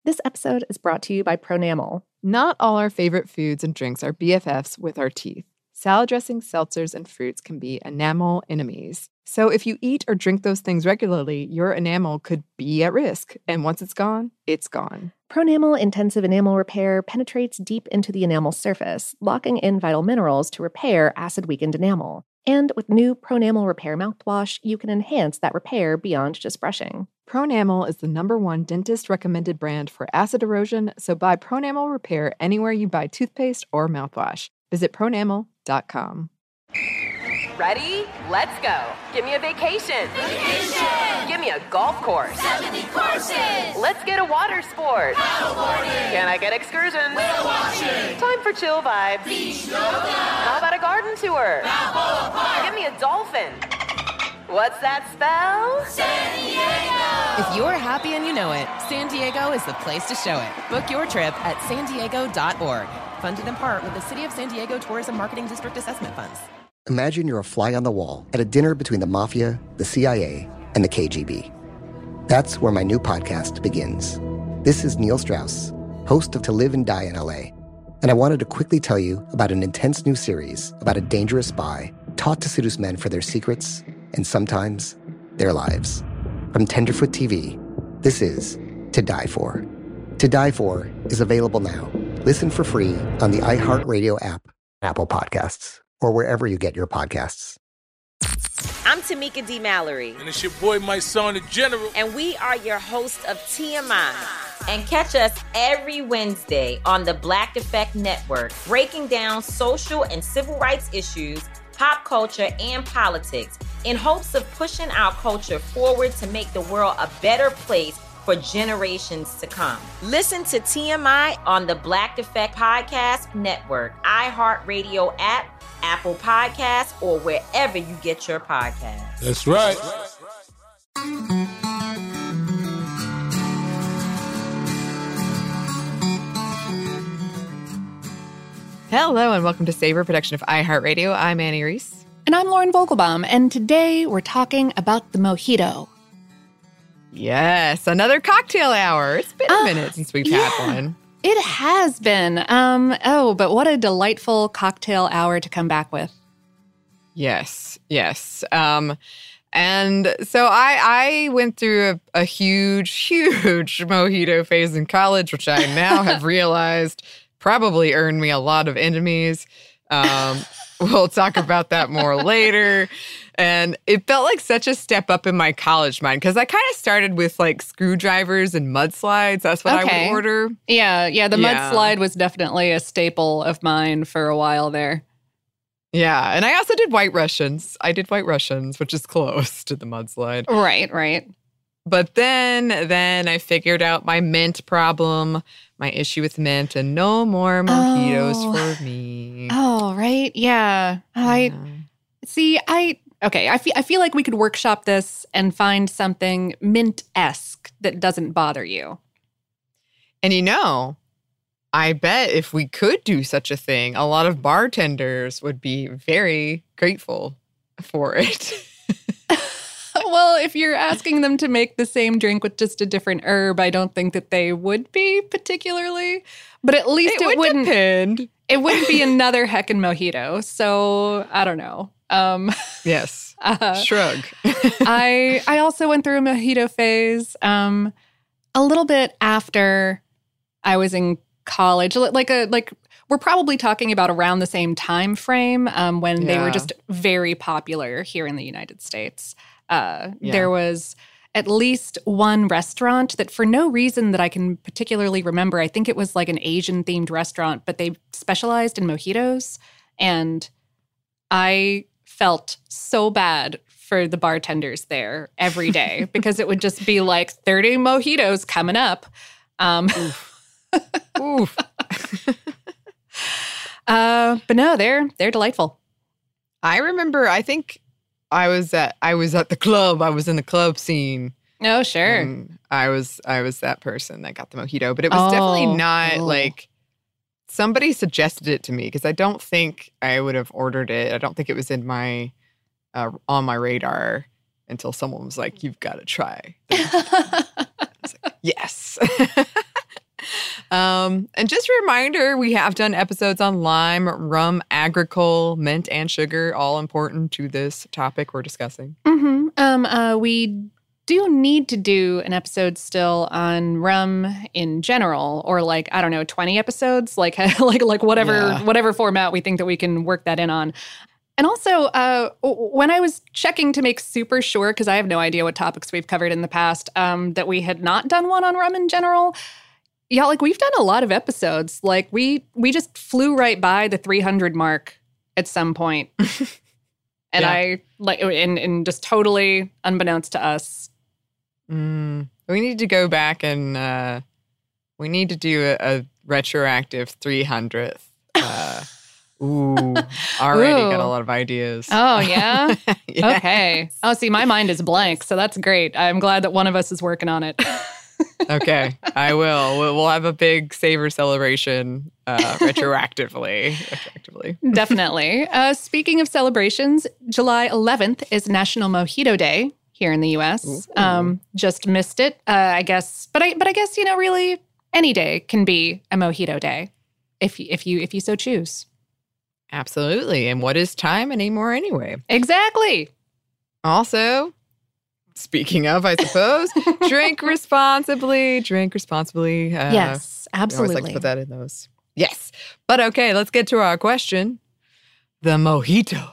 This episode is brought to you by Pronamel. Not all our favorite foods and drinks are BFFs with our teeth. Salad dressings, seltzers, and fruits can be enamel enemies. So if you eat or drink those things regularly, your enamel could be at risk. And once it's gone, it's gone. Pronamel Intensive Enamel Repair penetrates deep into the enamel surface, locking in vital minerals to repair acid-weakened enamel. And with new Pronamel Repair mouthwash, you can enhance that repair beyond just brushing. Pronamel is the #1 dentist-recommended brand for acid erosion, so buy Pronamel Repair anywhere you buy toothpaste or mouthwash. Visit pronamel.com. Ready? Let's go. Give me a vacation. Vacation! Give me a golf course. 70 courses! Let's get a water sport. Paddleboarding! Can I get excursions? Whale watching! Time for chill vibes. Beach yoga! How about a garden tour? Balboa Park! Give me a dolphin. What's that spell? San Diego! If you're happy and you know it, San Diego is the place to show it. Book your trip at sandiego.org. Funded in part with the City of San Diego Tourism Marketing District Assessment Funds. Imagine you're a fly on the wall at a dinner between the Mafia, the CIA, and the KGB. That's where my new podcast begins. This is Neil Strauss, host of To Live and Die in LA, and I wanted to quickly tell you about an intense new series about a dangerous spy taught to seduce men for their secrets and sometimes their lives. From Tenderfoot TV, this is To Die For. To Die For is available now. Listen for free on the iHeartRadio app, Apple Podcasts, or wherever you get your podcasts. I'm Tamika D. Mallory. And it's your boy, my son, the General. And we are your hosts of TMI. And catch us every Wednesday on the Black Effect Network, breaking down social and civil rights issues, pop culture, and politics in hopes of pushing our culture forward to make the world a better place for generations to come. Listen to TMI on the Black Effect Podcast Network, iHeartRadio app, Apple Podcasts, or wherever you get your podcasts. That's right. Hello and welcome to Savor, production of iHeartRadio. I'm Annie Reese. And I'm Lauren Vogelbaum, and today we're talking about the mojito. Yes, another cocktail hour. It's been a minute since we've had one. It has been. But what a delightful cocktail hour to come back with. Yes. And so I went through a huge mojito phase in college, which I now have realized probably earned me a lot of enemies. We'll talk about that more later. And it felt like such a step up in my college mind because I kind of started with like screwdrivers and mudslides. That's what I would order. Yeah. The mudslide was definitely a staple of mine for a while there. Yeah. And I also did White Russians. I did White Russians, which is close to the mudslide. Right. But then I figured out my mint problem, my issue with mint, and no more mojitos for me. Oh, right. Yeah. I feel like we could workshop this and find something mint-esque that doesn't bother you. And I bet if we could do such a thing, a lot of bartenders would be very grateful for it. Well, if you're asking them to make the same drink with just a different herb, I don't think that they would be particularly. But at least it wouldn't depend. It wouldn't be another heckin' mojito. So I don't know. Yes. Shrug. I also went through a mojito phase a little bit after I was in college. We're probably talking about around the same time frame when they were just very popular here in the United States. There was at least one restaurant that for no reason that I can particularly remember, I think it was like an Asian-themed restaurant, but they specialized in mojitos. And I felt so bad for the bartenders there every day because it would just be like 30 mojitos coming up. Oof. But no, they're delightful. I remember, I think I was at the club. I was in the club scene. Oh, sure. And I was that person that got the mojito, but it was definitely not like somebody suggested it to me because I don't think I would have ordered it. I don't think it was in my on my radar until someone was like, "You've got to try." I was like, yes. And just a reminder, we have done episodes on lime, rum, agricole, mint, and sugar, all important to this topic we're discussing. We do need to do an episode still on rum in general, or like, I don't know, 20 episodes, like whatever format we think that we can work that in on. And also, when I was checking to make super sure, because I have no idea what topics we've covered in the past, that we had not done one on rum in general. Yeah, like we've done a lot of episodes. Like we just flew right by the 300 mark at some point. And I like, and just totally unbeknownst to us. We need to go back and we need to do a retroactive 300th. Already got a lot of ideas. Oh, yeah? Yes. Okay. Oh, see, my mind is blank, so that's great. I'm glad that one of us is working on it. Okay, I will. We'll have a big Savor celebration retroactively. Definitely. Speaking of celebrations, July 11th is National Mojito Day here in the U.S. Just missed it, I guess. But I guess, really any day can be a mojito day if you so choose. Absolutely. And what is time anymore anyway? Exactly. Also, speaking of, I suppose, drink responsibly. Yes, absolutely. I always like to put that in those. Yes. But okay, let's get to our question. The mojito.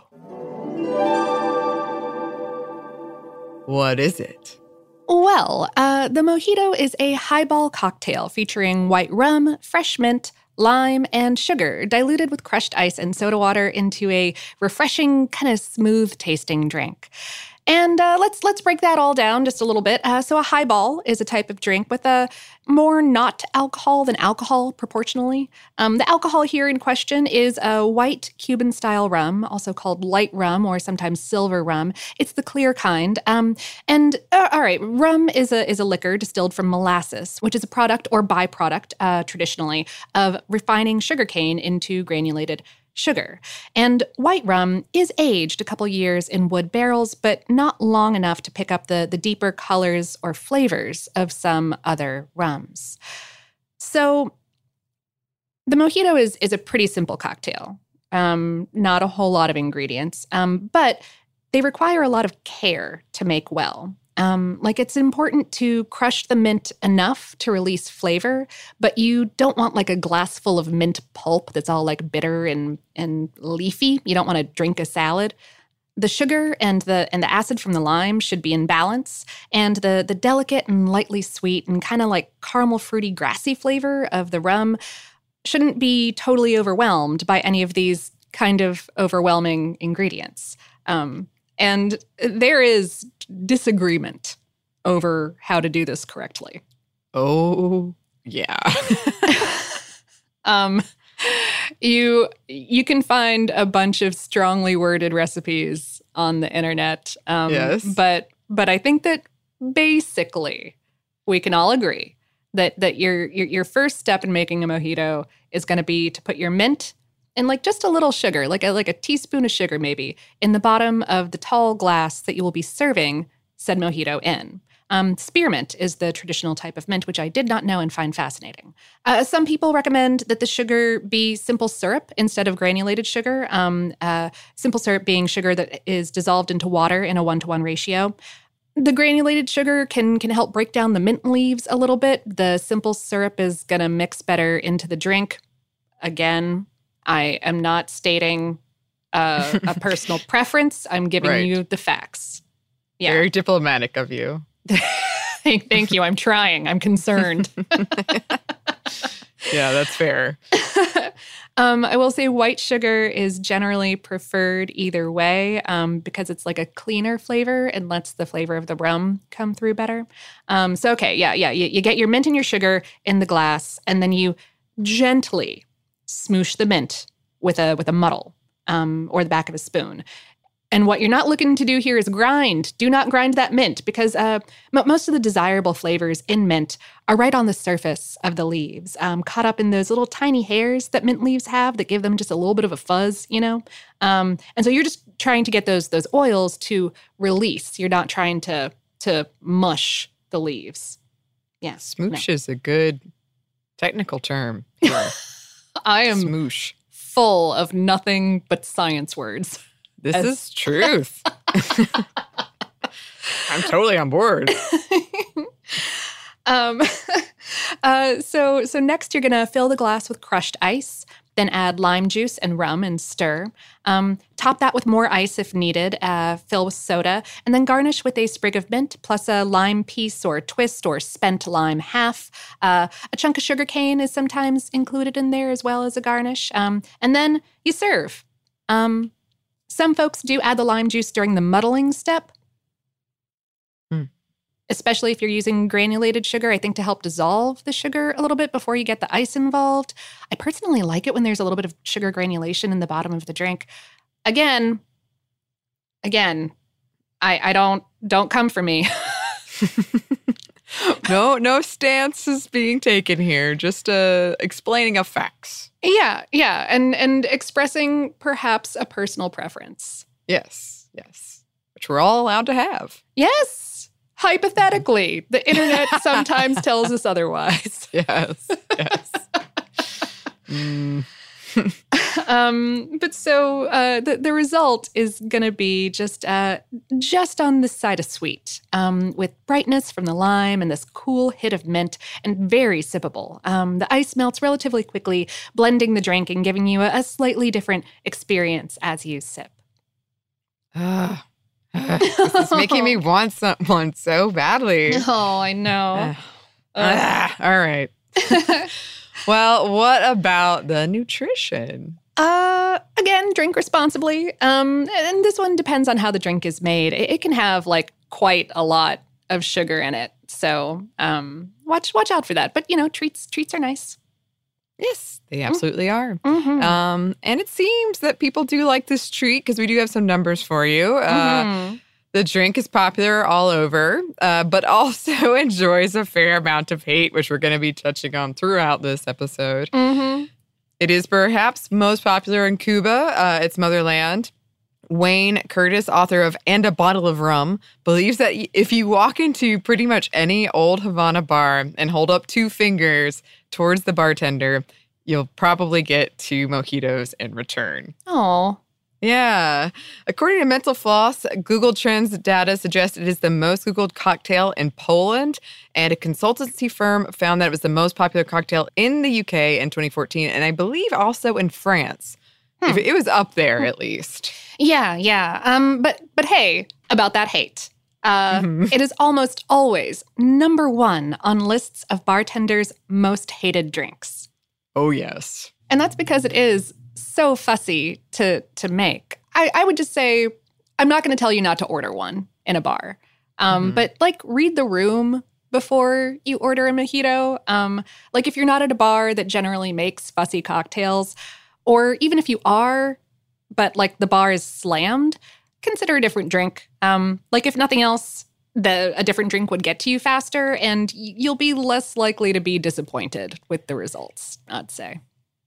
What is it? Well, the mojito is a highball cocktail featuring white rum, fresh mint, lime, and sugar, diluted with crushed ice and soda water into a refreshing, kind of smooth-tasting drink. And let's break that all down just a little bit. So a highball is a type of drink with a more not alcohol than alcohol proportionally. The alcohol here in question is a white Cuban-style rum, also called light rum or sometimes silver rum. It's the clear kind. All right, rum is a liquor distilled from molasses, which is a product or byproduct, traditionally, of refining sugarcane into granulated sugar. And white rum is aged a couple years in wood barrels, but not long enough to pick up the deeper colors or flavors of some other rums. So the mojito is a pretty simple cocktail. Not a whole lot of ingredients, but they require a lot of care to make well. It's important to crush the mint enough to release flavor, but you don't want like a glass full of mint pulp that's all like bitter and leafy. You don't want to drink a salad. The sugar and the acid from the lime should be in balance, and the delicate and lightly sweet and kind of like caramel fruity grassy flavor of the rum shouldn't be totally overwhelmed by any of these kind of overwhelming ingredients. And there is disagreement over how to do this correctly. Oh, yeah. You can find a bunch of strongly worded recipes on the internet. Yes. But I think that basically we can all agree that your first step in making a mojito is going to be to put your mint and like just a little sugar, like a teaspoon of sugar maybe, in the bottom of the tall glass that you will be serving said mojito in. Spearmint is the traditional type of mint, which I did not know and find fascinating. Some people recommend that the sugar be simple syrup instead of granulated sugar. Simple syrup being sugar that is dissolved into water in a 1-to-1 ratio. The granulated sugar can help break down the mint leaves a little bit. The simple syrup is going to mix better into the drink. Again, I am not stating a personal preference. I'm giving you the facts. Yeah. Very diplomatic of you. Thank you. I'm trying. I'm concerned. Yeah, that's fair. I will say white sugar is generally preferred either way because it's like a cleaner flavor and lets the flavor of the rum come through better. You get your mint and your sugar in the glass, and then you gently smoosh the mint with a muddle or the back of a spoon. And what you're not looking to do here is grind. Do not grind that mint because most of the desirable flavors in mint are right on the surface of the leaves, caught up in those little tiny hairs that mint leaves have that give them just a little bit of a fuzz, And so you're just trying to get those oils to release. You're not trying to mush the leaves. Yeah. Smoosh is a good Technical term here. I am Smoosh. full of nothing but science words. This is truth. I'm totally on board. So next you're going to fill the glass with crushed ice, then add lime juice and rum and stir. Top that with more ice if needed, fill with soda, and then garnish with a sprig of mint plus a lime piece or twist or spent lime half. A chunk of sugar cane is sometimes included in there as well as a garnish. And then you serve. Some folks do add the lime juice during the muddling step, especially if you're using granulated sugar, I think to help dissolve the sugar a little bit before you get the ice involved. I personally like it when there's a little bit of sugar granulation in the bottom of the drink. Again, I don't come for me. No stance is being taken here. Just explaining of facts. Yeah, and expressing perhaps a personal preference. Yes, which we're all allowed to have. Yes. Hypothetically, the internet sometimes tells us otherwise. Yes. But so the result is going to be just on the side of sweet, with brightness from the lime and this cool hit of mint, and very sippable. The ice melts relatively quickly, blending the drink and giving you a slightly different experience as you sip. This is making me want someone so badly. Oh, I know. All right. Well, what about the nutrition? Again, drink responsibly. And this one depends on how the drink is made. It can have like quite a lot of sugar in it. So watch out for that. But, treats are nice. Yes, they absolutely are. Mm-hmm. And it seems that people do like this treat because we do have some numbers for you. The drink is popular all over, but also enjoys a fair amount of hate, which we're going to be touching on throughout this episode. Mm-hmm. It is perhaps most popular in Cuba, its motherland. Wayne Curtis, author of And a Bottle of Rum, believes that if you walk into pretty much any old Havana bar and hold up 2 fingers towards the bartender, you'll probably get 2 mojitos in return. Oh. Yeah. According to Mental Floss, Google Trends data suggests it is the most Googled cocktail in Poland, and a consultancy firm found that it was the most popular cocktail in the UK in 2014, and I believe also in France. It was up there, at least. Yeah. But hey, about that hate. It is almost always number 1 on lists of bartenders' most hated drinks. Oh, yes. And that's because it is so fussy to make. I would just say, I'm not going to tell you not to order one in a bar. But read the room before you order a mojito. If you're not at a bar that generally makes fussy cocktails, or even if you are, but the bar is slammed, consider a different drink. If nothing else, a different drink would get to you faster, and you'll be less likely to be disappointed with the results, I'd say.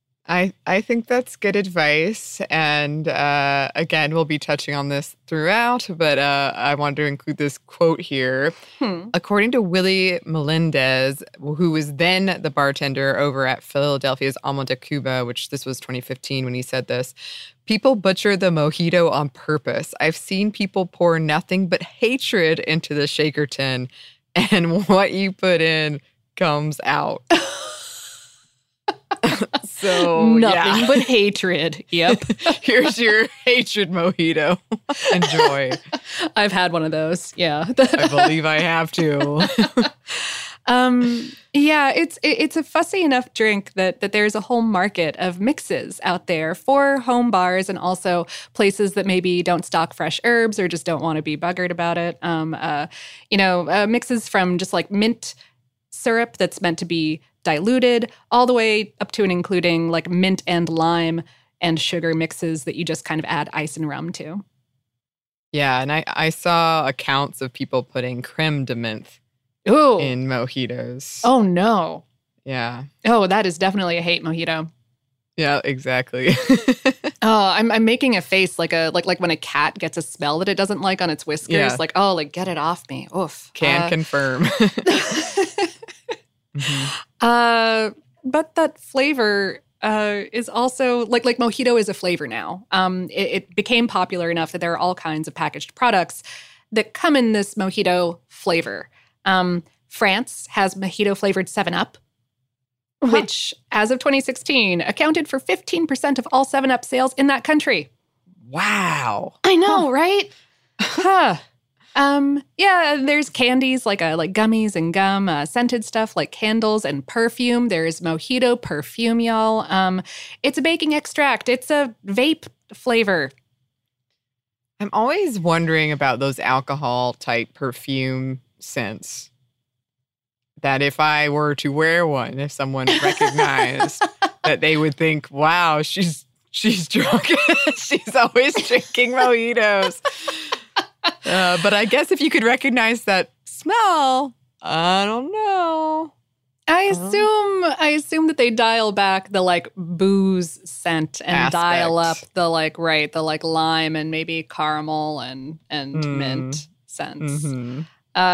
I think that's good advice. And again, we'll be touching on this throughout, but I wanted to include this quote here. According to Willie Melendez, who was then the bartender over at Philadelphia's Alma de Cuba, which this was 2015 when he said this, people butcher the mojito on purpose. I've seen people pour nothing but hatred into the shaker tin, and what you put in comes out. So nothing but hatred. Yep. Here's your hatred mojito. Enjoy. I've had one of those. Yeah. I believe I have too. Yeah, it's a fussy enough drink that there's a whole market of mixes out there for home bars and also places that maybe don't stock fresh herbs or just don't want to be buggered about it. Mixes from just mint syrup that's meant to be diluted all the way up to and including mint and lime and sugar mixes that you just kind of add ice and rum to. Yeah, and I saw accounts of people putting creme de menthe in mojitos. Oh, no. Yeah. Oh, that is definitely a hate mojito. Yeah, exactly. Oh, I'm making a face like when a cat gets a smell that it doesn't like on its whiskers. Yeah. Get it off me. Oof. Can confirm. that flavor is also like mojito is a flavor now. It became popular enough that there are all kinds of packaged products that come in this mojito flavor. France has mojito flavored 7-Up, which as of 2016 accounted for 15% of all 7-Up sales in that country. Wow. I know, right? Huh. Yeah, there's candies like gummies and gum, scented stuff like candles and perfume. There's mojito perfume, y'all. It's a baking extract. It's a vape flavor. I'm always wondering about those alcohol-type perfume scents. That if I were to wear one, if someone recognized that they would think, wow, she's drunk. She's always drinking mojitos. But I guess if you could recognize that smell, I don't know. I assume that they dial back the booze scent and dial up the lime and maybe caramel and mint scents. Mm-hmm.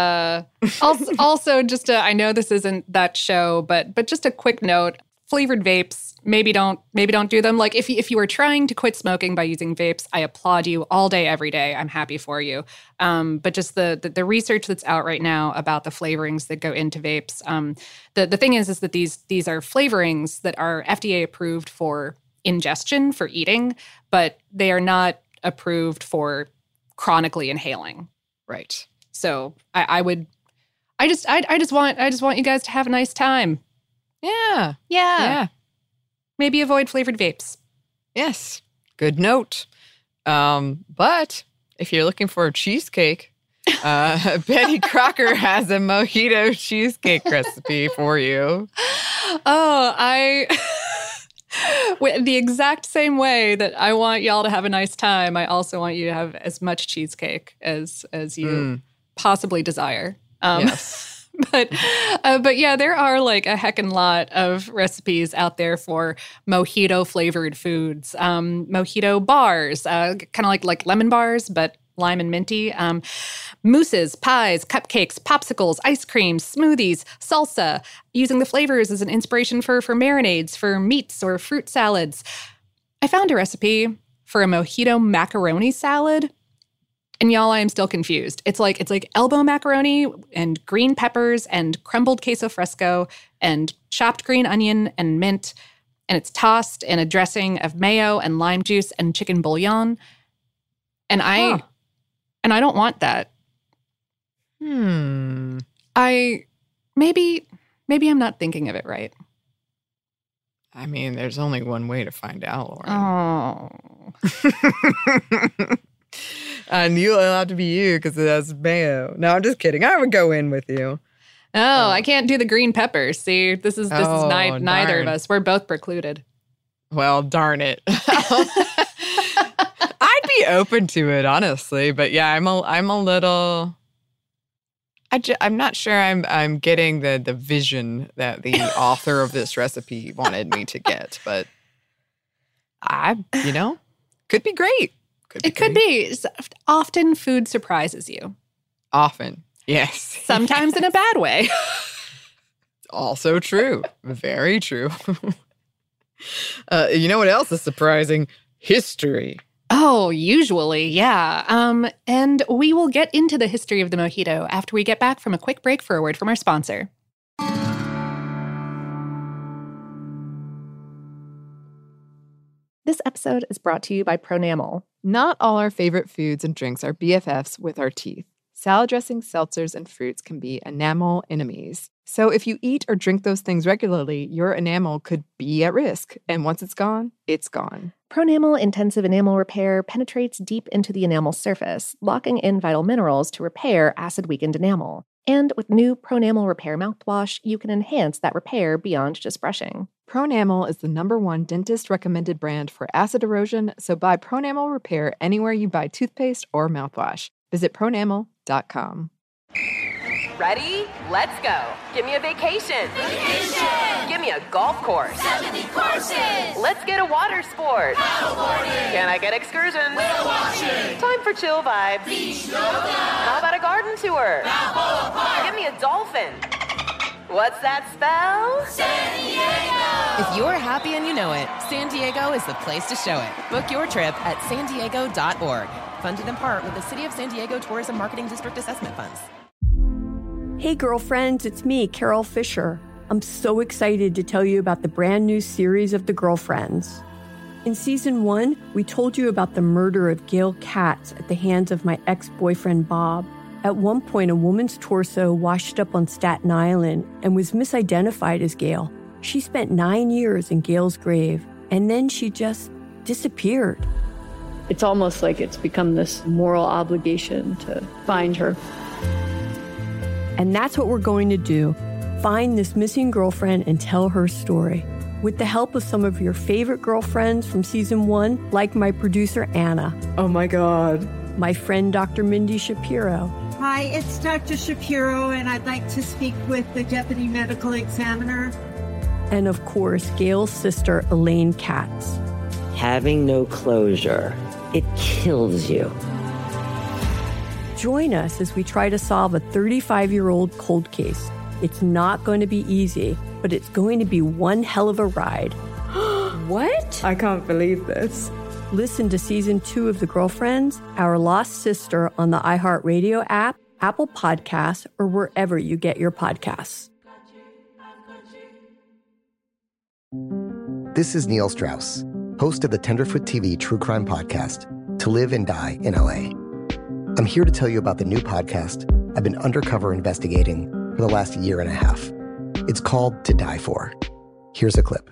Also just I know this isn't that show, but just a quick note: flavored vapes, maybe don't do them. Like if you are trying to quit smoking by using vapes, I applaud you all day, every day. I'm happy for you. But just the research that's out right now about the flavorings that go into vapes. The thing is that these are flavorings that are FDA approved for ingestion, for eating, but they are not approved for chronically inhaling. Right. So I just want you guys to have a nice time. Yeah. Maybe avoid flavored vapes. Yes. Good note. But if you're looking for a cheesecake, Betty Crocker has a mojito cheesecake recipe for you. Oh, the exact same way that I want y'all to have a nice time, I also want you to have as much cheesecake as you possibly desire. Yes. But yeah, there are a heckin' lot of recipes out there for mojito flavored foods. Mojito bars, kind of like lemon bars, but lime and minty. Mousses, pies, cupcakes, popsicles, ice cream, smoothies, salsa, using the flavors as an inspiration for marinades, for meats or fruit salads. I found a recipe for a mojito macaroni salad. And y'all, I am still confused. It's like elbow macaroni and green peppers and crumbled queso fresco and chopped green onion and mint. And it's tossed in a dressing of mayo and lime juice and chicken bouillon. And I don't want that. Maybe I'm not thinking of it right. I mean, there's only one way to find out, Lauren. Oh. I knew it allowed to be you because it has mayo. No, I'm just kidding. I would go in with you. Oh, I can't do the green peppers. See, this is neither darn. of us. We're both precluded. Well, darn it. I'd be open to it, honestly, but yeah, I'm a little. I'm not sure I'm getting the vision that the author of this recipe wanted me to get, but could be great. Could be. Often food surprises you. Often, yes. Sometimes in a bad way. Also true. Very true. You know what else is surprising? History. Oh, usually, yeah. And we will get into the history of the mojito after we get back from a quick break for a word from our sponsor. This episode is brought to you by Pronamel. Not all our favorite foods and drinks are BFFs with our teeth. Salad dressings, seltzers, and fruits can be enamel enemies. So if you eat or drink those things regularly, your enamel could be at risk. And once it's gone, it's gone. Pronamel Intensive Enamel Repair penetrates deep into the enamel surface, locking in vital minerals to repair acid-weakened enamel. And with new Pronamel Repair mouthwash, you can enhance that repair beyond just brushing. Pronamel is the #1 dentist-recommended brand for acid erosion, so buy Pronamel Repair anywhere you buy toothpaste or mouthwash. Visit pronamel.com. Ready? Let's go. Give me a vacation. Vacation! Give me a golf course. 70 courses! Let's get a water sport. Paddleboarding! Can I get excursions? Whale watching! Time for chill vibes. Beach yoga! How about a garden tour? Balboa Park! Give me a dolphin. What's that spell? San Diego! If you're happy and you know it, San Diego is the place to show it. Book your trip at sandiego.org. Funded in part with the City of San Diego Tourism Marketing District Assessment Funds. Hey, girlfriends, it's me, Carol Fisher. I'm so excited to tell you about the brand new series of The Girlfriends. In season 1, we told you about the murder of Gail Katz at the hands of my ex-boyfriend, Bob. At one point, a woman's torso washed up on Staten Island and was misidentified as Gail. She spent 9 years in Gail's grave, and then she just disappeared. It's almost like it's become this moral obligation to find her. And that's what we're going to do. Find this missing girlfriend and tell her story. With the help of some of your favorite girlfriends from season 1, like my producer, Anna. Oh my God. My friend, Dr. Mindy Shapiro. Hi, it's Dr. Shapiro, and I'd like to speak with the Deputy Medical Examiner. And of course, Gail's sister, Elaine Katz. Having no closure, it kills you. Join us as we try to solve a 35-year-old cold case. It's not going to be easy, but it's going to be one hell of a ride. What? I can't believe this. Listen to season 2 of The Girlfriends, Our Lost Sister on the iHeartRadio app, Apple Podcasts, or wherever you get your podcasts. This is Neil Strauss, host of the Tenderfoot TV true crime podcast, To Live and Die in LA. I'm here to tell you about the new podcast I've been undercover investigating for the last year and a half. It's called To Die For. Here's a clip.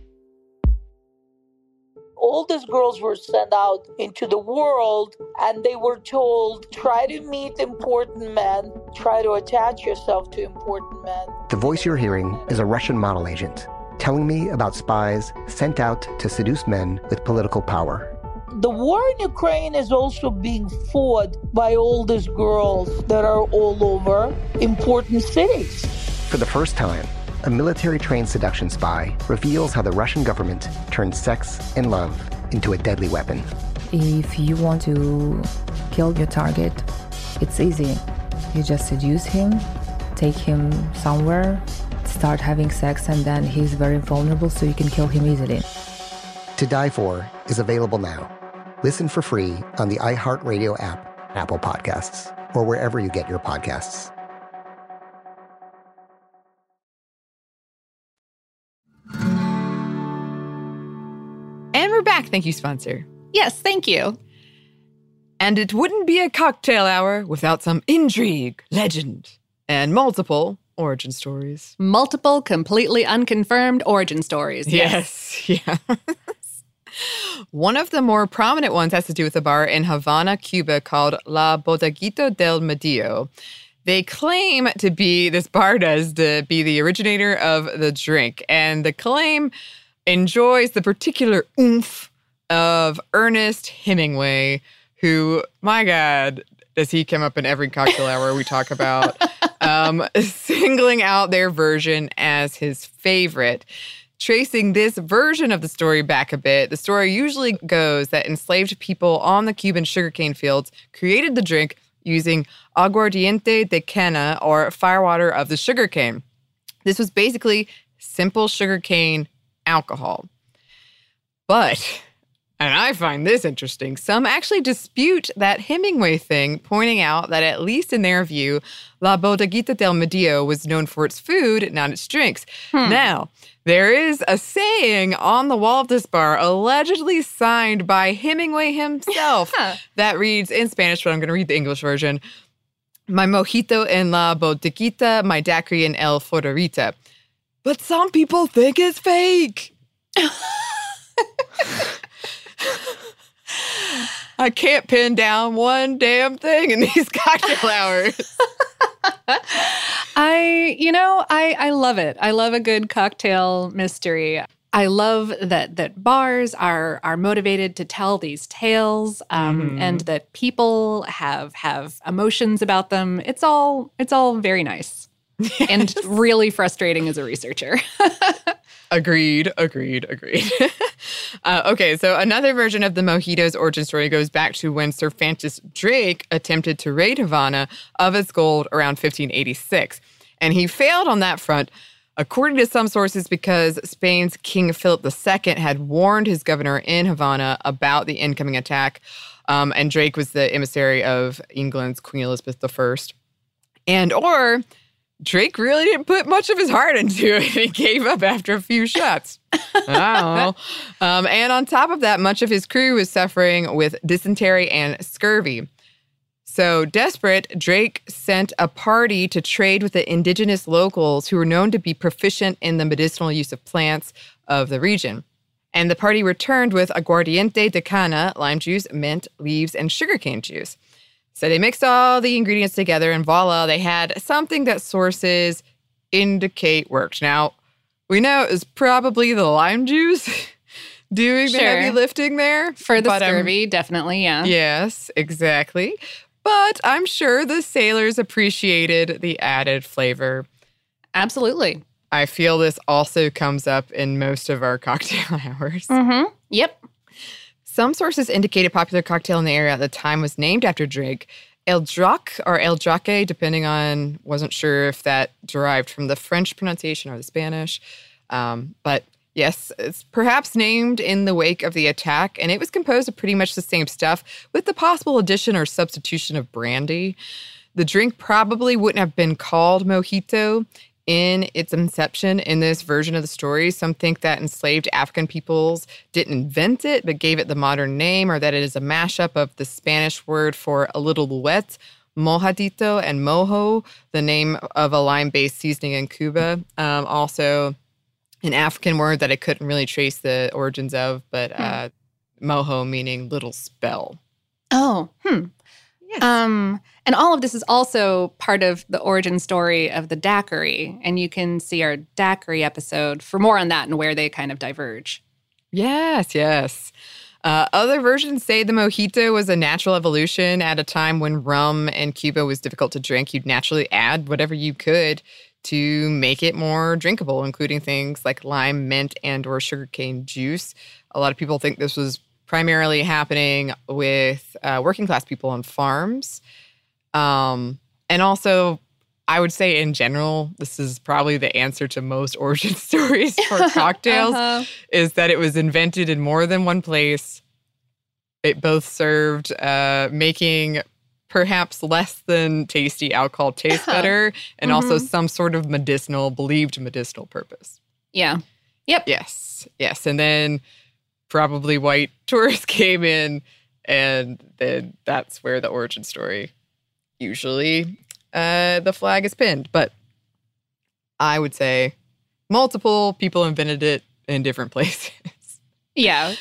All these girls were sent out into the world and they were told, try to meet important men, try to attach yourself to important men. The voice you're hearing is a Russian model agent telling me about spies sent out to seduce men with political power. The war in Ukraine is also being fought by all these girls that are all over important cities. For the first time, a military-trained seduction spy reveals how the Russian government turned sex and love into a deadly weapon. If you want to kill your target, it's easy. You just seduce him, take him somewhere, start having sex, and then he's very vulnerable, so you can kill him easily. To Die For is available now. Listen for free on the iHeartRadio app, Apple Podcasts, or wherever you get your podcasts. And we're back. Thank you, sponsor. Yes, thank you. And it wouldn't be a cocktail hour without some intrigue, legend, and multiple origin stories. Multiple, completely unconfirmed origin stories. Yes. Yeah. One of the more prominent ones has to do with a bar in Havana, Cuba called La Bodeguita del Medio. They claim to be, this bar does, to be the originator of the drink. And the claim enjoys the particular oomph of Ernest Hemingway, who, my God, does he come up in every cocktail hour we talk about, singling out their version as his favorite. Tracing this version of the story back a bit, the story usually goes that enslaved people on the Cuban sugarcane fields created the drink using aguardiente de cana, or firewater of the sugarcane. This was basically simple sugarcane alcohol. But, and I find this interesting, some actually dispute that Hemingway thing, pointing out that at least in their view, La Bodeguita del Medio was known for its food, not its drinks. Now, there is a saying on the wall of this bar, allegedly signed by Hemingway himself, that reads in Spanish, but I'm going to read the English version. My mojito en la bodeguita, my daiquiri en el favorita. But some people think it's fake. I can't pin down one damn thing in these cocktail hours. I love it. I love a good cocktail mystery. I love that bars are motivated to tell these tales, and that people have emotions about them. It's all very nice. Yes. And really frustrating as a researcher. Agreed. Okay, so another version of the mojito's origin story goes back to when Sir Francis Drake attempted to raid Havana of its gold around 1586. And he failed on that front, According to some sources, because Spain's King Philip II had warned his governor in Havana about the incoming attack, and Drake was the emissary of England's Queen Elizabeth I. And or Drake really didn't put much of his heart into it. He gave up after a few shots. I don't know. And on top of that, much of his crew was suffering with dysentery and scurvy. So desperate, Drake sent a party to trade with the indigenous locals who were known to be proficient in the medicinal use of plants of the region. And the party returned with aguardiente de cana, lime juice, mint, leaves, and sugarcane juice. So they mixed all the ingredients together, and voila, they had something that sources indicate worked. Now, we know it was probably the lime juice doing the heavy lifting there. For the scurvy, definitely, yeah. Yes, exactly. But I'm sure the sailors appreciated the added flavor. Absolutely. I feel this also comes up in most of our cocktail hours. Mm-hmm. Yep. Some sources indicate a popular cocktail in the area at the time was named after Drake. El Drac or El Draque, depending on, wasn't sure if that derived from the French pronunciation or the Spanish. But yes, it's perhaps named in the wake of the attack, and it was composed of pretty much the same stuff with the possible addition or substitution of brandy. The drink probably wouldn't have been called mojito in its inception in this version of the story. Some think that enslaved African peoples didn't invent it, but gave it the modern name, or that it is a mashup of the Spanish word for a little wet, mojadito, and mojo, the name of a lime-based seasoning in Cuba. Also, an African word that I couldn't really trace the origins of, but mojo meaning little spell. Oh, Yes. And all of this is also part of the origin story of the daiquiri, and you can see our daiquiri episode for more on that and where they kind of diverge. Yes, yes. Other versions say the mojito was a natural evolution at a time when rum in Cuba was difficult to drink. You'd naturally add whatever you could to make it more drinkable, including things like lime, mint, and or sugarcane juice. A lot of people think this was primarily happening with working class people on farms. And also, I would say in general, this is probably the answer to most origin stories for cocktails, is that it was invented in more than one place. It both served making perhaps less than tasty alcohol taste better, and also some sort of believed medicinal purpose. Yeah. Yep. Yes. Yes. And then probably white tourists came in, and then that's where the origin story usually the flag is pinned. But I would say multiple people invented it in different places. Yeah.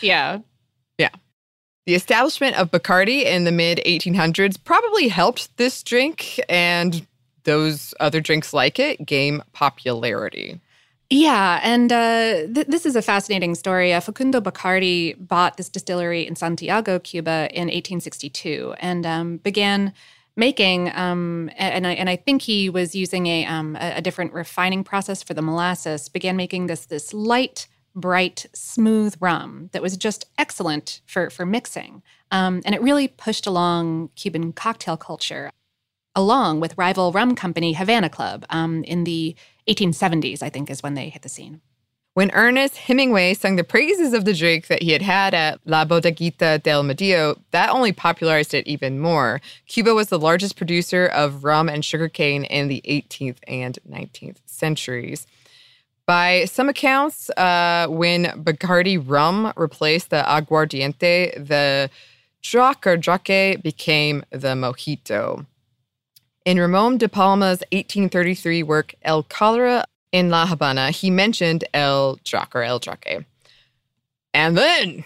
The establishment of Bacardi in the mid-1800s probably helped this drink and those other drinks like it gain popularity. Yeah, and this is a fascinating story. Facundo Bacardi bought this distillery in Santiago, Cuba in 1862 and began making, and I think he was using a different refining process for the molasses, began making this light, bright, smooth rum that was just excellent for mixing. And it really pushed along Cuban cocktail culture, along with rival rum company Havana Club in the 1870s, I think, is when they hit the scene. When Ernest Hemingway sung the praises of the drink that he had at La Bodeguita del Medio, that only popularized it even more. Cuba was the largest producer of rum and sugarcane in the 18th and 19th centuries. By some accounts, when Bacardi rum replaced the aguardiente, the drac or draque became the mojito. In Ramon de Palma's 1833 work, El Cólera in La Habana, he mentioned El Drac or El Draque. And then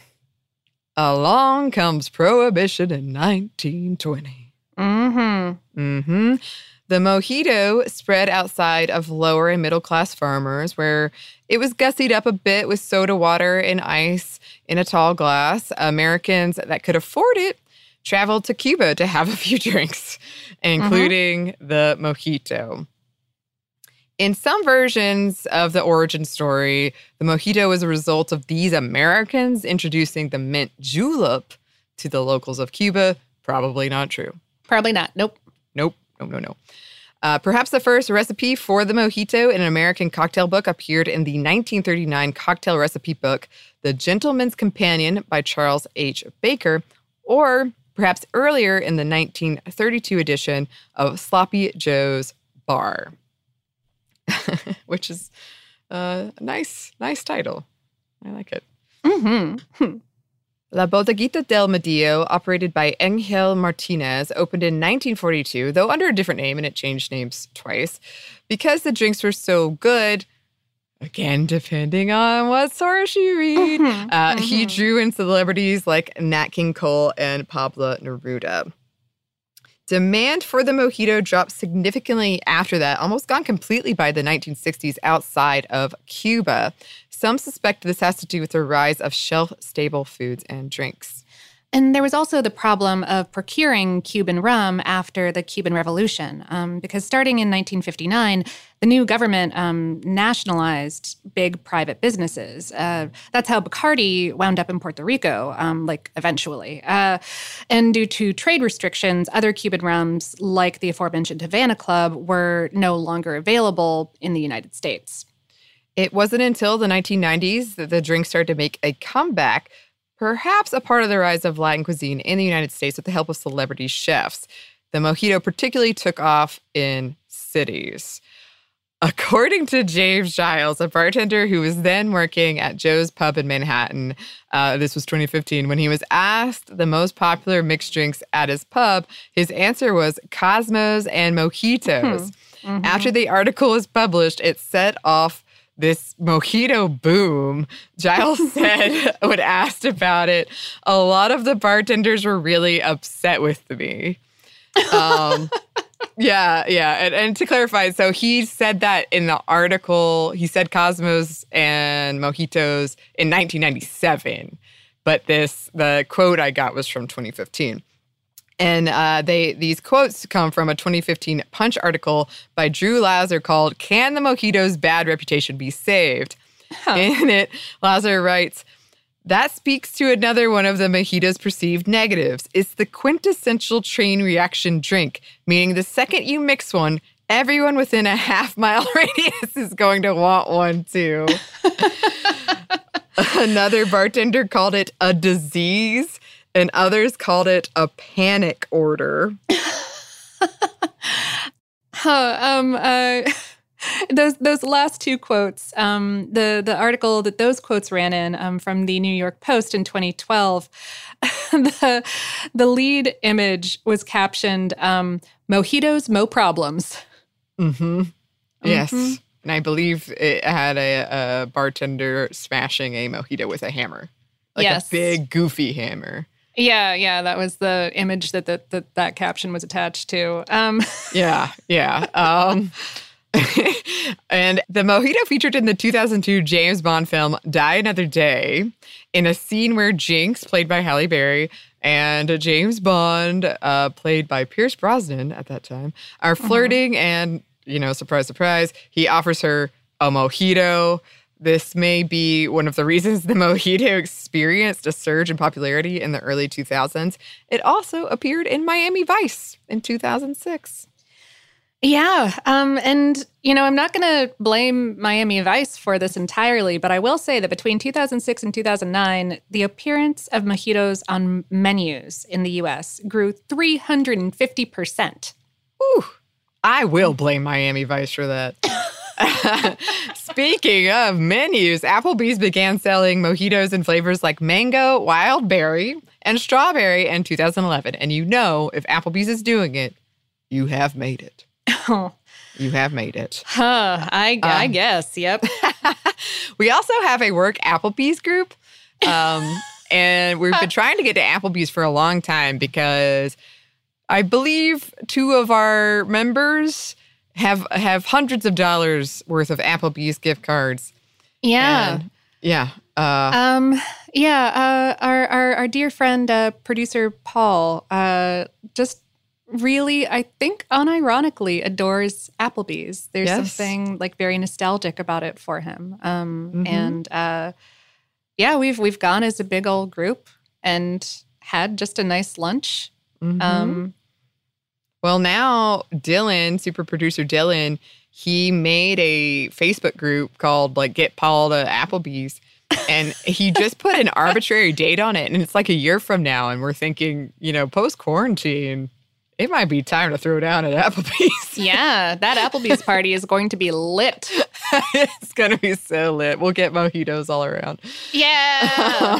along comes Prohibition in 1920. The mojito spread outside of lower and middle class farmers, where it was gussied up a bit with soda water and ice in a tall glass. Americans that could afford it traveled to Cuba to have a few drinks, including the mojito. In some versions of the origin story, the mojito was a result of these Americans introducing the mint julep to the locals of Cuba. Probably not true. Probably not. Nope. No. Perhaps the first recipe for the mojito in an American cocktail book appeared in the 1939 cocktail recipe book, The Gentleman's Companion by Charles H. Baker, or perhaps earlier in the 1932 edition of Sloppy Joe's Bar, which is a nice title. I like it. Mm-hmm. La Bodeguita del Medio, operated by Angel Martinez, opened in 1942, though under a different name, and it changed names twice. Because the drinks were so good, again, depending on what source you read, he drew in celebrities like Nat King Cole and Pablo Neruda. Demand for the mojito dropped significantly after that, almost gone completely by the 1960s outside of Cuba. Some suspect this has to do with the rise of shelf-stable foods and drinks. And there was also the problem of procuring Cuban rum after the Cuban Revolution, because starting in 1959, the new government nationalized big private businesses. That's how Bacardi wound up in Puerto Rico, eventually. And due to trade restrictions, other Cuban rums, like the aforementioned Havana Club, were no longer available in the United States. It wasn't until the 1990s that the drink started to make a comeback, perhaps a part of the rise of Latin cuisine in the United States with the help of celebrity chefs. The mojito particularly took off in cities. According to James Giles, a bartender who was then working at Joe's Pub in Manhattan, this was 2015, when he was asked the most popular mixed drinks at his pub, his answer was Cosmos and mojitos. After the article was published, it set off this mojito boom. Giles said, when asked about it, a lot of the bartenders were really upset with me. Yeah. And to clarify, so he said that in the article, he said Cosmos and mojitos in 1997. But the quote I got was from 2015. And these quotes come from a 2015 Punch article by Drew Lazar called "Can the Mojito's Bad Reputation Be Saved?" In it, Lazar writes, "That speaks to another one of the mojito's perceived negatives. It's the quintessential chain reaction drink, meaning the second you mix one, everyone within a half-mile radius is going to want one too." Another bartender called it a disease, and others called it a panic order. Those last two quotes, the article that those quotes ran in from the New York Post in 2012, the lead image was captioned, "Mojitos, Mo Problems." Yes. And I believe it had a bartender smashing a mojito with a hammer. Like a big, goofy hammer. Yeah, that was the image that caption was attached to. Yeah. And the mojito featured in the 2002 James Bond film Die Another Day in a scene where Jinx, played by Halle Berry, and James Bond, played by Pierce Brosnan at that time, are flirting and, surprise, surprise, he offers her a mojito. This may be one of the reasons the mojito experienced a surge in popularity in the early 2000s. It also appeared in Miami Vice in 2006. Yeah. And, I'm not going to blame Miami Vice for this entirely, but I will say that between 2006 and 2009, the appearance of mojitos on menus in the U.S. grew 350%. Ooh, I will blame Miami Vice for that. Speaking of menus, Applebee's began selling mojitos in flavors like mango, wild berry, and strawberry in 2011. And if Applebee's is doing it, you have made it. You have made it. I guess, yep. We also have a work Applebee's group. And we've been trying to get to Applebee's for a long time because I believe two of our members have hundreds of dollars worth of Applebee's gift cards. Yeah. And, our dear friend, producer Paul, just really, I think, unironically adores Applebee's. There's something very nostalgic about it for him. And we've gone as a big old group and had just a nice lunch. Well, now Dylan, super producer Dylan, he made a Facebook group called Get Paul to Applebee's. And he just put an arbitrary date on it. And it's a year from now. And we're thinking, post-quarantine, it might be time to throw down at Applebee's. Yeah, that Applebee's party is going to be lit. It's going to be so lit. We'll get mojitos all around. Yeah.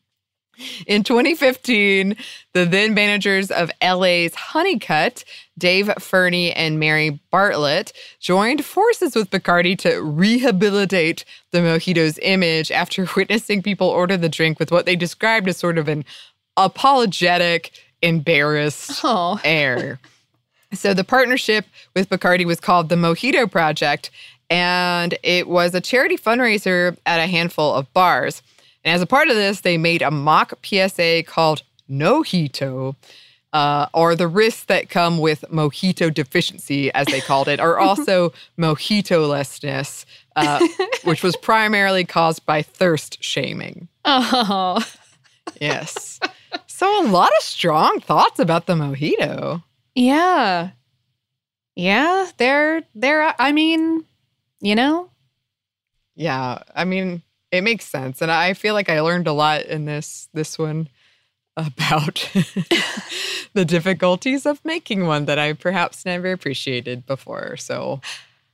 In 2015, the then managers of LA's Honeycutt, Dave Fernie and Mary Bartlett, joined forces with Bacardi to rehabilitate the mojito's image after witnessing people order the drink with what they described as sort of an apologetic, embarrassed air. So the partnership with Bacardi was called the Mojito Project, and it was a charity fundraiser at a handful of bars. And as a part of this, they made a mock PSA called Nojito, or the risks that come with mojito deficiency, as they called it, or also mojito-lessness, which was primarily caused by thirst shaming. Oh. Yes. So a lot of strong thoughts about the mojito. Yeah. Yeah, they're I mean, Yeah, I mean, it makes sense. And I feel like I learned a lot in this one about the difficulties of making one that I perhaps never appreciated before. So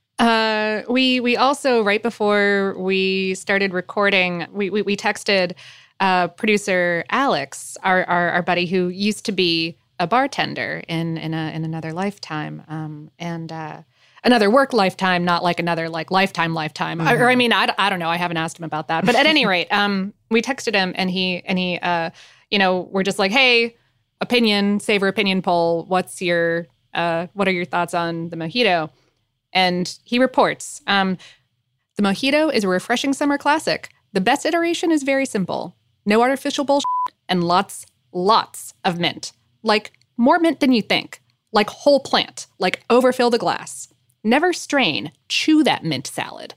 we also, right before we started recording, we texted producer Alex, our buddy who used to be a bartender in another lifetime, and another work lifetime, not another lifetime. Mm-hmm. Or I mean, I don't know. I haven't asked him about that. But at any rate, we texted him, and he we're just hey, savor opinion poll. What are your thoughts on the mojito? And he reports, the mojito is a refreshing summer classic. The best iteration is very simple. No artificial bullshit and lots of mint. More mint than you think. Whole plant. Overfill the glass. Never strain. Chew that mint salad.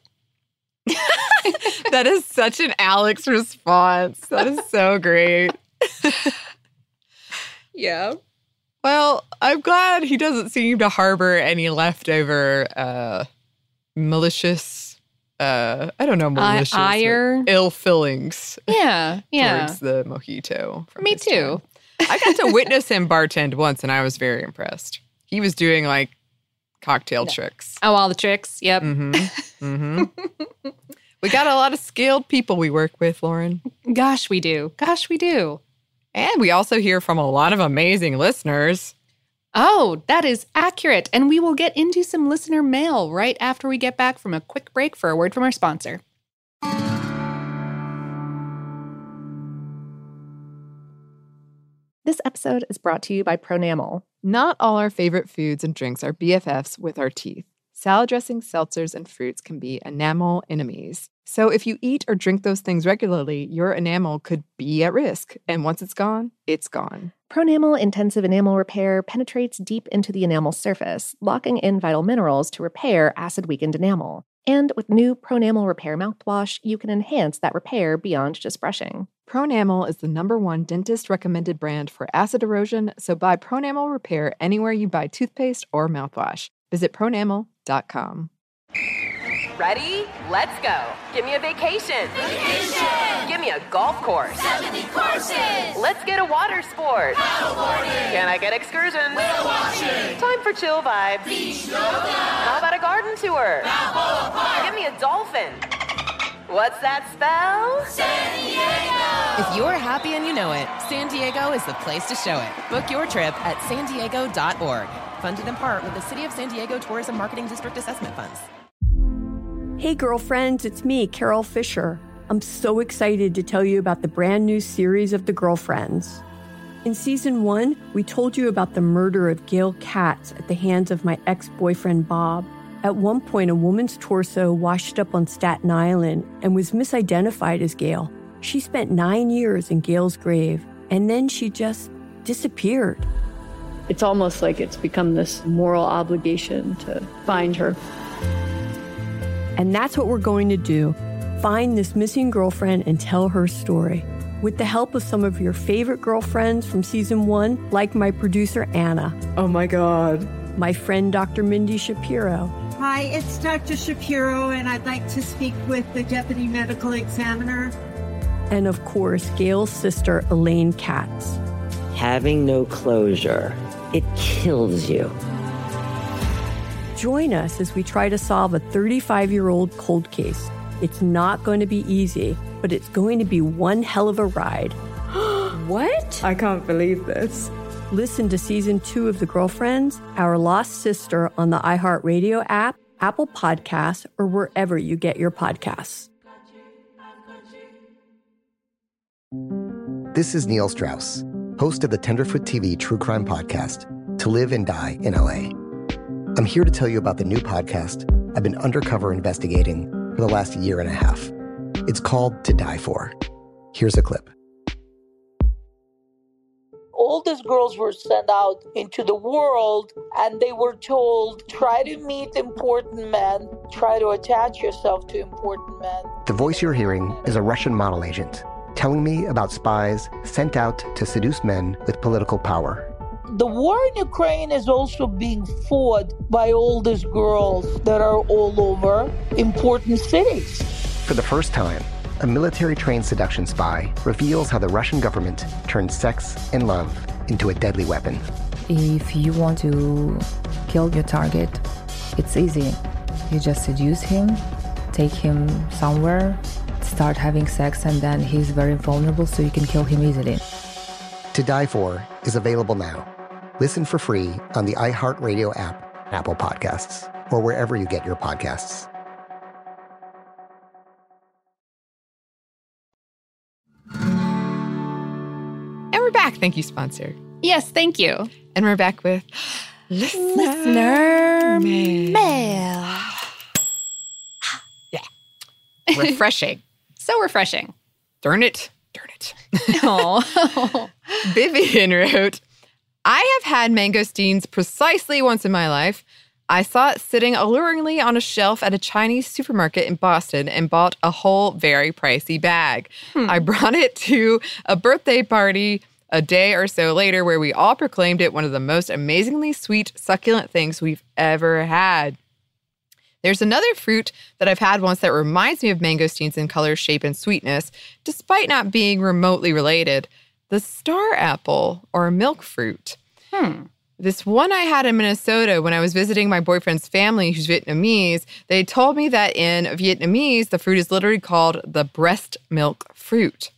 That is such an Alex response. That is so great. Yeah. Well, I'm glad he doesn't seem to harbor any leftover malicious, malicious, ire, ill feelings. Yeah. Towards the mojito. Me too. I got to witness him bartend once, and I was very impressed. He was doing cocktail tricks. Oh, all the tricks. Yep. Mm-hmm. Mm-hmm. We got a lot of skilled people we work with, Lauren. Gosh, we do. And we also hear from a lot of amazing listeners. Oh, that is accurate. And we will get into some listener mail right after we get back from a quick break for a word from our sponsor. This episode is brought to you by Pronamel. Not all our favorite foods and drinks are BFFs with our teeth. Salad dressings, seltzers, and fruits can be enamel enemies. So if you eat or drink those things regularly, your enamel could be at risk. And once it's gone, it's gone. Pronamel Intensive Enamel Repair penetrates deep into the enamel surface, locking in vital minerals to repair acid-weakened enamel. And with new Pronamel Repair mouthwash, you can enhance that repair beyond just brushing. Pronamel is the #1 dentist-recommended brand for acid erosion, so buy Pronamel Repair anywhere you buy toothpaste or mouthwash. Visit pronamel.com. Ready? Let's go. Give me a vacation. Vacation. Give me a golf course. 70 courses. Let's get a water sport. Paddleboarding. Can I get excursions? Whale watching. Time for chill vibes. Beach yoga. How about a garden tour? Balboa Park. Give me a dolphin. What's that spell? San Diego. If you're happy and you know it, San Diego is the place to show it. Book your trip at sandiego.org. Funded in part with the City of San Diego Tourism Marketing District Assessment Funds. Hey, girlfriends, it's me, Carol Fisher. I'm so excited to tell you about the brand new series of The Girlfriends. In season 1, we told you about the murder of Gail Katz at the hands of my ex-boyfriend, Bob. At one point, a woman's torso washed up on Staten Island and was misidentified as Gail. She spent 9 years in Gail's grave, and then she just disappeared. It's almost like it's become this moral obligation to find her. And that's what we're going to do. Find this missing girlfriend and tell her story. with the help of some of your favorite girlfriends from season 1, like my producer, Anna. Oh my God. My friend, Dr. Mindy Shapiro. Hi, it's Dr. Shapiro, and I'd like to speak with the Deputy Medical Examiner. And of course, Gail's sister, Elaine Katz. Having no closure, it kills you. Join us as we try to solve a 35-year-old cold case. It's not going to be easy, but it's going to be one hell of a ride. What? I can't believe this. Listen to season 2 of The Girlfriends, Our Lost Sister on the iHeartRadio app, Apple Podcasts, or wherever you get your podcasts. This is Neil Strauss, host of the Tenderfoot TV true crime podcast, To Live and Die in LA. I'm here to tell you about the new podcast I've been undercover investigating for the last year and a half. It's called To Die For. Here's a clip. All these girls were sent out into the world and they were told, try to meet important men, try to attach yourself to important men. The voice you're hearing is a Russian model agent telling me about spies sent out to seduce men with political power. The war in Ukraine is also being fought by all these girls that are all over important cities. For the first time, a military-trained seduction spy reveals how the Russian government turned sex and love into a deadly weapon. If you want to kill your target, it's easy. You just seduce him, take him somewhere, start having sex, and then he's very vulnerable, so you can kill him easily. To Die For is available now. Listen for free on the iHeartRadio app, Apple Podcasts, or wherever you get your podcasts. And we're back. Thank you, sponsor. Yes, thank you. And we're back with Listener Mail. Yeah. Refreshing. So refreshing. Darn it. Oh. Vivian wrote, I have had mangosteens precisely once in my life. I saw it sitting alluringly on a shelf at a Chinese supermarket in Boston and bought a whole very pricey bag. I brought it to a birthday party a day or so later where we all proclaimed it one of the most amazingly sweet, succulent things we've ever had. There's another fruit that I've had once that reminds me of mangosteens in color, shape, and sweetness, despite not being remotely related. The star apple, or milk fruit. This one I had in Minnesota when I was visiting my boyfriend's family who's Vietnamese. They told me that in Vietnamese, the fruit is literally called the breast milk fruit.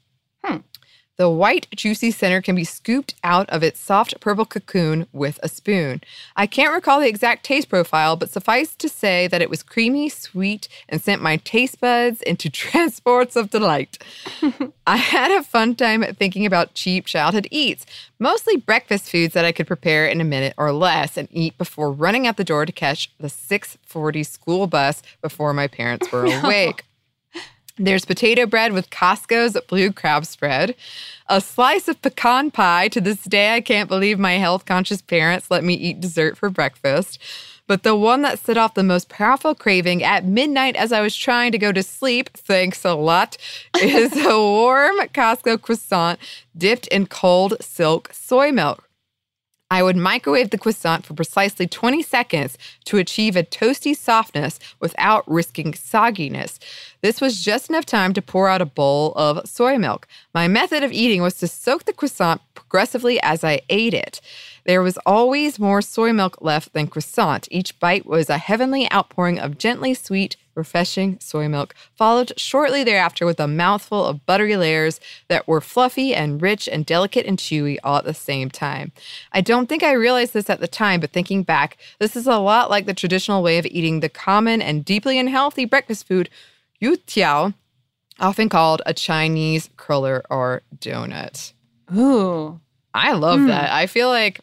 The white, juicy center can be scooped out of its soft purple cocoon with a spoon. I can't recall the exact taste profile, but suffice to say that it was creamy, sweet, and sent my taste buds into transports of delight. I had a fun time thinking about cheap childhood eats, mostly breakfast foods that I could prepare in a minute or less and eat before running out the door to catch the 6:40 school bus before my parents were awake. There's potato bread with Costco's blue crab spread, a slice of pecan pie. To this day, I can't believe my health-conscious parents let me eat dessert for breakfast. But the one that set off the most powerful craving at midnight as I was trying to go to sleep, thanks a lot, is a warm Costco croissant dipped in cold silk soy milk. I would microwave the croissant for precisely 20 seconds to achieve a toasty softness without risking sogginess. This was just enough time to pour out a bowl of soy milk. My method of eating was to soak the croissant progressively as I ate it. There was always more soy milk left than croissant. Each bite was a heavenly outpouring of gently sweet, refreshing soy milk, followed shortly thereafter with a mouthful of buttery layers that were fluffy and rich and delicate and chewy all at the same time. I don't think I realized this at the time, but thinking back, this is a lot like the traditional way of eating the common and deeply unhealthy breakfast food, youtiao, often called a Chinese cruller or donut. Ooh. I love that. I feel like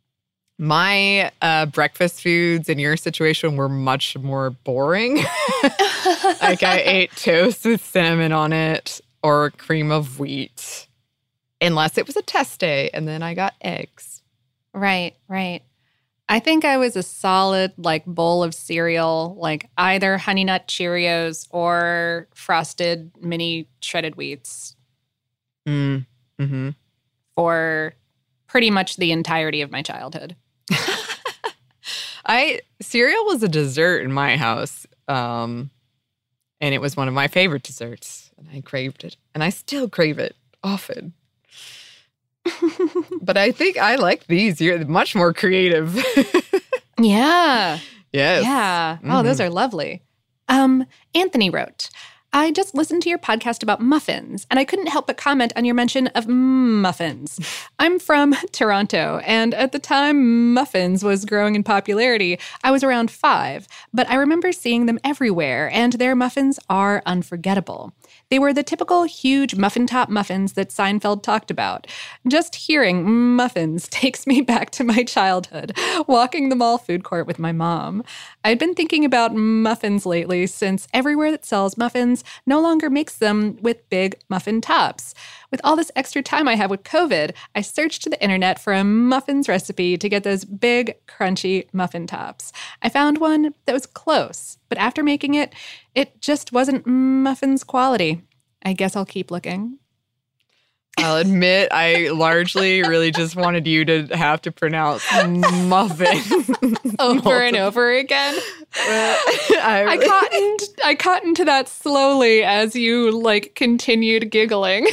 my breakfast foods in your situation were much more boring. Like I ate toast with cinnamon on it or cream of wheat, unless it was a test day, and then I got eggs. Right. I think I was a solid bowl of cereal, like either Honey Nut Cheerios or Frosted Mini Shredded Wheats. Mm-hmm. for pretty much the entirety of my childhood. Cereal was a dessert in my house, and it was one of my favorite desserts, and I craved it, and I still crave it often. But I think I like these. You're much more creative. Yeah. Yes. Yeah. Oh, those are lovely. Anthony wrote, I just listened to your podcast about muffins, and I couldn't help but comment on your mention of muffins. I'm from Toronto, and at the time muffins was growing in popularity, I was around 5, but I remember seeing them everywhere, and their muffins are unforgettable. They were the typical huge muffin top muffins that Seinfeld talked about. Just hearing muffins takes me back to my childhood, walking the mall food court with my mom. I'd been thinking about muffins lately since everywhere that sells muffins no longer makes them with big muffin tops. With all this extra time I have with COVID, I searched the internet for a muffins recipe to get those big, crunchy muffin tops. I found one that was close, but after making it, it just wasn't muffins quality. I guess I'll keep looking. I'll admit, I largely really just wanted you to have to pronounce muffin over and over again. I cottoned to that slowly as you continued giggling.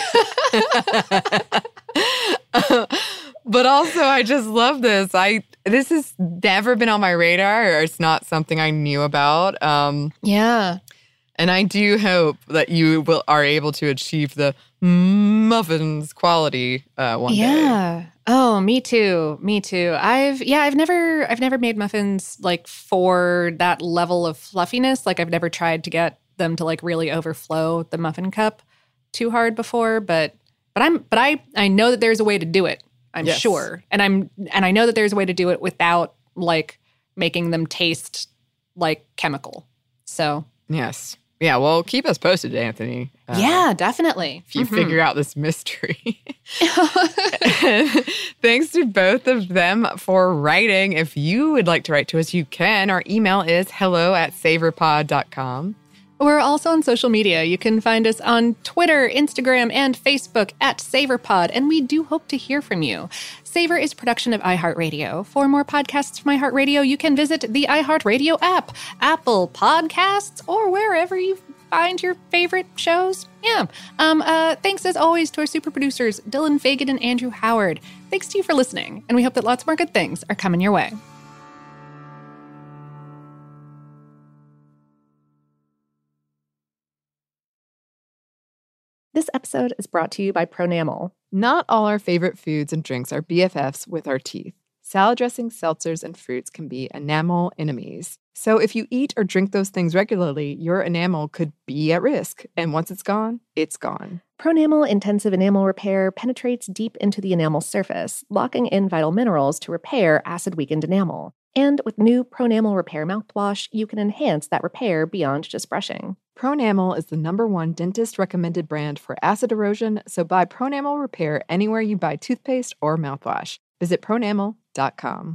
But also, I just love this. This has never been on my radar, or it's not something I knew about. Yeah. And I do hope that you are able to achieve the muffins quality one day. Yeah. Oh, me too. Me too. I've never made muffins for that level of fluffiness. I've never tried to get them to really overflow the muffin cup too hard before, but I know that there's a way to do it. I'm sure. And I know that there's a way to do it without making them taste like chemical. So, yes. Yeah, well, keep us posted, Anthony. Yeah, definitely. If you figure out this mystery. Thanks to both of them for writing. If you would like to write to us, you can. Our email is hello@savorpod.com. We're also on social media. You can find us on Twitter, Instagram, and Facebook @SavorPod, and we do hope to hear from you. Savor is a production of iHeartRadio. For more podcasts from iHeartRadio, you can visit the iHeartRadio app, Apple Podcasts, or wherever you find your favorite shows. Yeah. Thanks as always to our super producers, Dylan Fagan and Andrew Howard. Thanks to you for listening, and we hope that lots more good things are coming your way. This episode is brought to you by Pronamel. Not all our favorite foods and drinks are BFFs with our teeth. Salad dressings, seltzers, and fruits can be enamel enemies. So if you eat or drink those things regularly, your enamel could be at risk. And once it's gone, it's gone. Pronamel Intensive Enamel Repair penetrates deep into the enamel surface, locking in vital minerals to repair acid-weakened enamel. And with new Pronamel Repair mouthwash, you can enhance that repair beyond just brushing. Pronamel is the #1 dentist-recommended brand for acid erosion, so buy Pronamel Repair anywhere you buy toothpaste or mouthwash. Visit pronamel.com.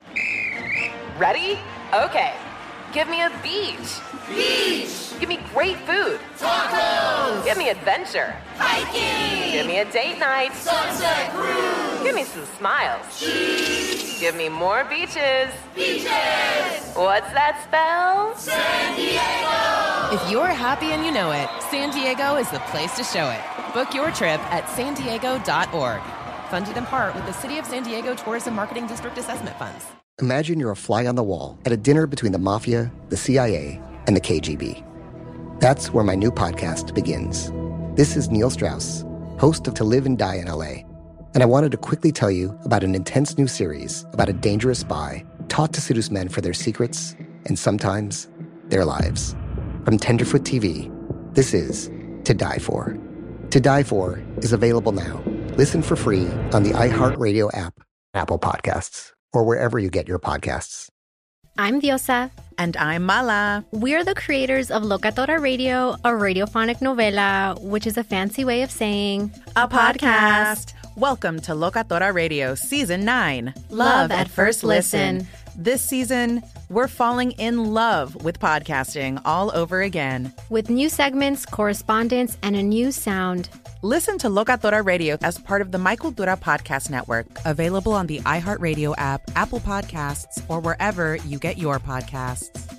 Ready? Okay. Give me a beach. Beach. Give me great food. Tacos. Give me adventure. Hiking. Give me a date night. Sunset cruise. Give me some smiles. Cheese. Give me more beaches. Beaches. What's that spell? San Diego. If you're happy and you know it, San Diego is the place to show it. Book your trip at sandiego.org. Funded in part with the City of San Diego Tourism Marketing District Assessment Funds. Imagine you're a fly on the wall at a dinner between the mafia, the CIA, and the KGB. That's where my new podcast begins. This is Neil Strauss, host of To Live and Die in LA, and I wanted to quickly tell you about an intense new series about a dangerous spy taught to seduce men for their secrets and sometimes their lives. From Tenderfoot TV, this is To Die For. To Die For is available now. Listen for free on the iHeartRadio app, Apple Podcasts, or wherever you get your podcasts. I'm Diosa. And I'm Mala. We're the creators of Locatora Radio, a radiophonic novela, which is a fancy way of saying a podcast. Welcome to Locatora Radio Season 9. Love at First Listen. This season, we're falling in love with podcasting all over again. With new segments, correspondence, and a new sound. Listen to Locatora Radio as part of the My Cultura Podcast Network, available on the iHeartRadio app, Apple Podcasts, or wherever you get your podcasts.